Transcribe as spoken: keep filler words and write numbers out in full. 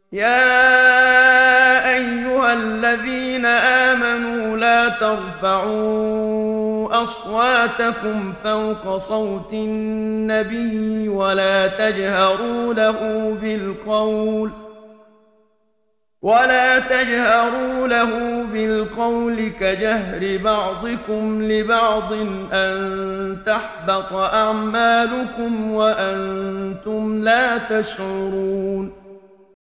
يا أيها الذين آمنوا لا ترفعوا أصواتكم فوق صوت النبي ولا تجهروا له بالقول ولا تجهروا له بالقول كجهر بعضكم لبعض أن تحبط أعمالكم وأنتم لا تشعرون